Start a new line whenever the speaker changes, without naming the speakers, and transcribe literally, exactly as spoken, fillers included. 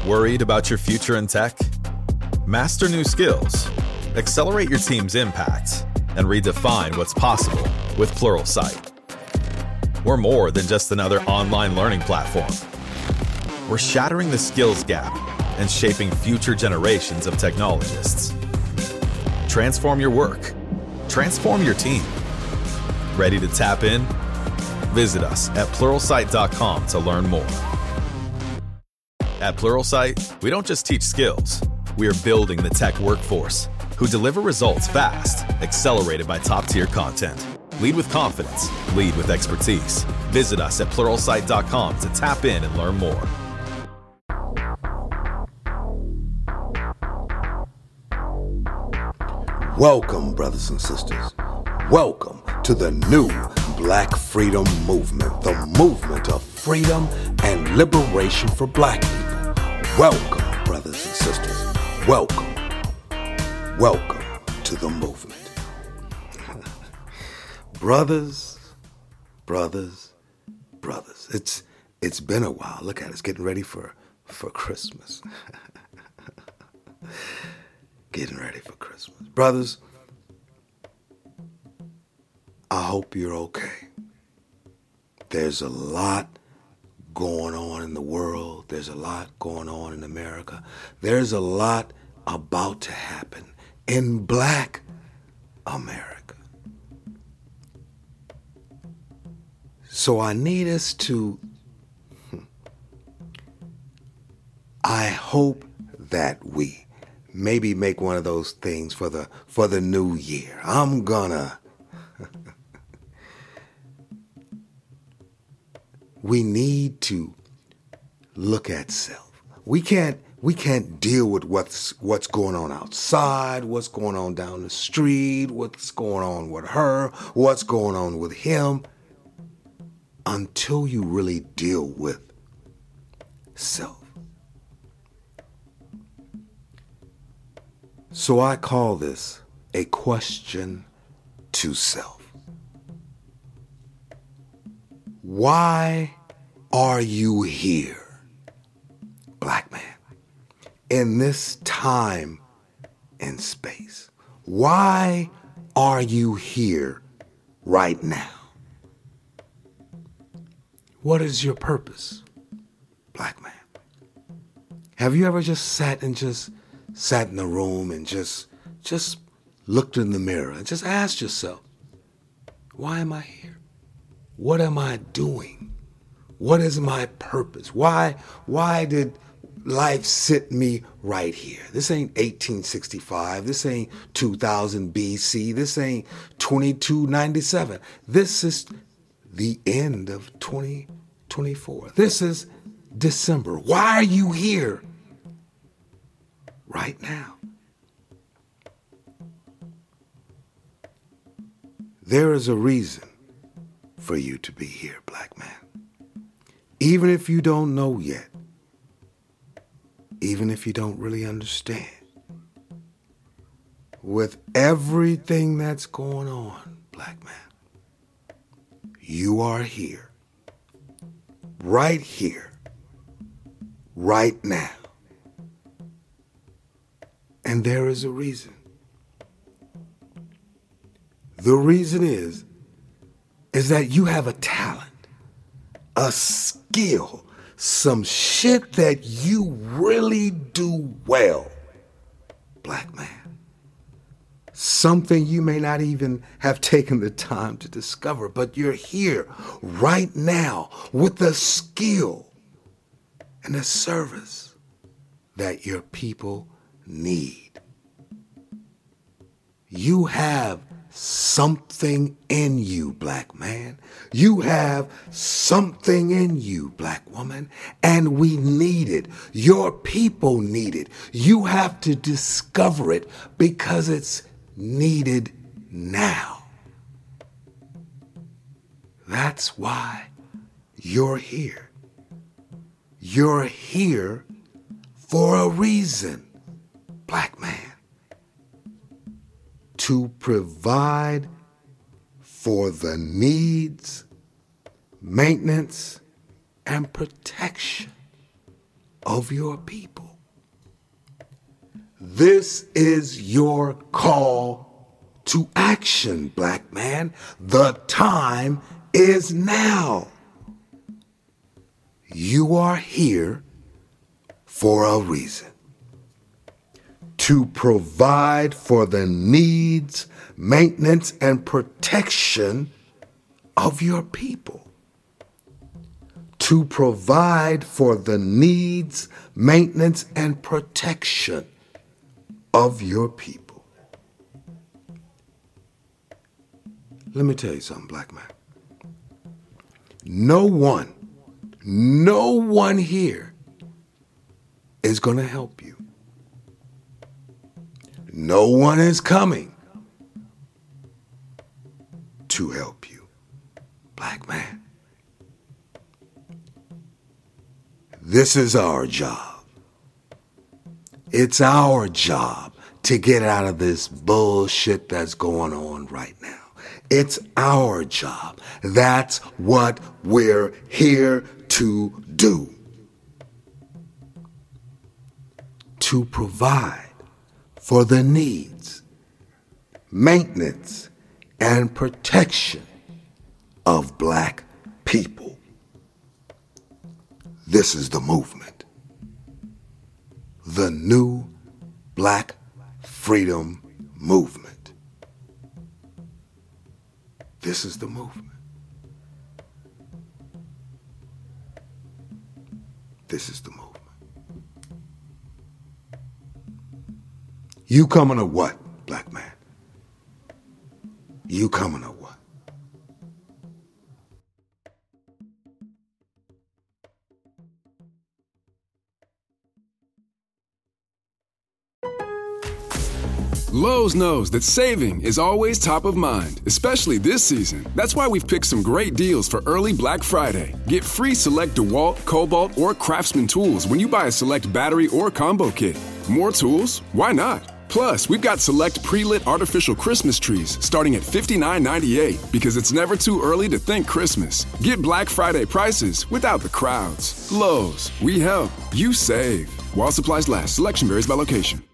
Worried about your future in tech? Master new skills, accelerate your team's impact, and redefine what's possible with Pluralsight. We're more than just another online learning platform. We're shattering the skills gap and shaping future generations of technologists. Transform your work. Transform your team. Ready to tap in? Visit us at pluralsight dot com to learn more. At Pluralsight, we don't just teach skills. We are building the tech workforce who deliver results fast, accelerated by top-tier content. Lead with confidence. Lead with expertise. Visit us at pluralsight dot com to tap in and learn more.
Welcome, brothers and sisters. Welcome to the new Black Freedom Movement, the movement of freedom and liberation for Black people. Welcome, brothers and sisters. Welcome. Welcome to the movement. brothers, brothers, brothers. It's it's been a while. Look at it. It's getting ready for, for Christmas. Getting ready for Christmas. Brothers, I hope you're okay. There's a lot going on in the world. There's a lot going on in America. There's a lot about to happen in Black America. So I need us to, I hope that we maybe make one of those things for the for the new year. I'm gonna we need to look at self. We can't we can't deal with what's what's going on outside, what's going on down the street, what's going on with her, what's going on with him, until you really deal with self. So I call this a question to self. Why are you here, Black man, in this time and space? Why are you here right now? What is your purpose, Black man? Have you ever just sat and just sat in a room and just just looked in the mirror and just asked yourself, why am I here? What am I doing? What is my purpose? Why, why did life sit me right here? This ain't eighteen sixty-five. This ain't two thousand B C. This ain't twenty-two ninety-seven. This is the end of twenty twenty-four. This is December. Why are you here right now? There is a reason for you to be here, Black man. Even if you don't know yet, even if you don't really understand, with everything that's going on, Black man, you are here, right here, right now. And there is a reason. The reason is, is that you have a talent, a skill, some shit that you really do well, Black man. Something you may not even have taken the time to discover, but you're here right now with a skill and a service that your people need. You have something in you, Black man. You have something in you, Black woman, and we need it. Your people need it. You have to discover it because it's needed now. That's why you're here. You're here for a reason, Black man. To provide for the needs, maintenance, and protection of your people. This is your call to action, black man. The time is now. You are here for a reason. To provide for the needs, maintenance, and protection of your people. To provide for the needs, maintenance, and protection of your people. Let me tell you something, black man. No one, no one here is going to help you. No one is coming to help you, black man. This is our job. It's our job to get out of this bullshit that's going on right now. It's our job. That's what we're here to do. To provide for the needs, maintenance, and protection of black people. This is the movement. The new Black Freedom Movement. This is the movement. This is the movement. You coming or what, black man? You coming or what?
Lowe's knows that saving is always top of mind, especially this season. That's why we've picked some great deals for early Black Friday. Get free select DeWalt, Cobalt, or Craftsman tools when you buy a select battery or combo kit. More tools? Why not? Plus, we've got select pre-lit artificial Christmas trees starting at fifty-nine ninety-eight because it's never too early to think Christmas. Get Black Friday prices without the crowds. Lowe's, we help, you save. While supplies last, selection varies by location.